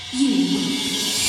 You.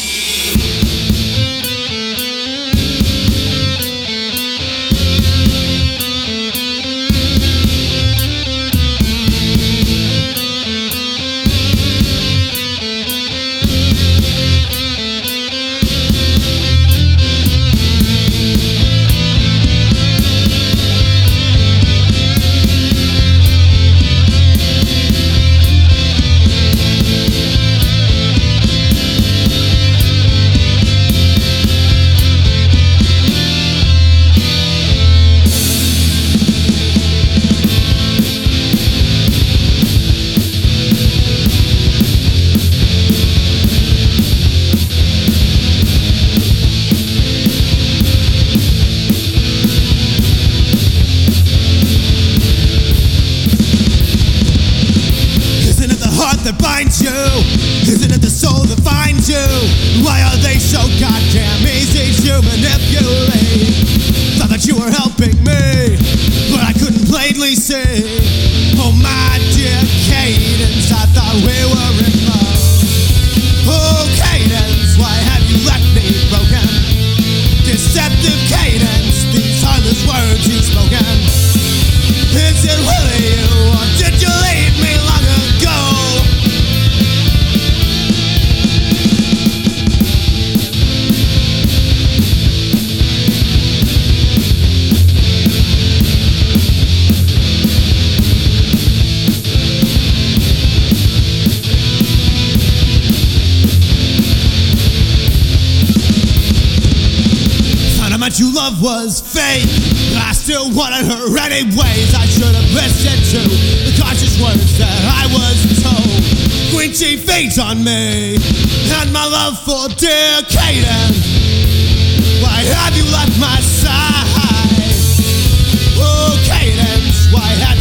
That binds you? Isn't it the soul that finds you? Why are they so goddamn easy to manipulate? Thought that you were helping me, but I couldn't plainly see. Oh my dear Cadence, I thought we were in love. Oh Cadence, why have you left me broken? Deceptive Cadence, these heartless words you've spoken. Is it really you, or did you leave me long ago? You love was fake, but I still wanted her anyways. I should have listened to the cautious words that I was told. Queen Chief fades on me, and my love for dear Cadence. Why have you left my side? Oh Cadence, why have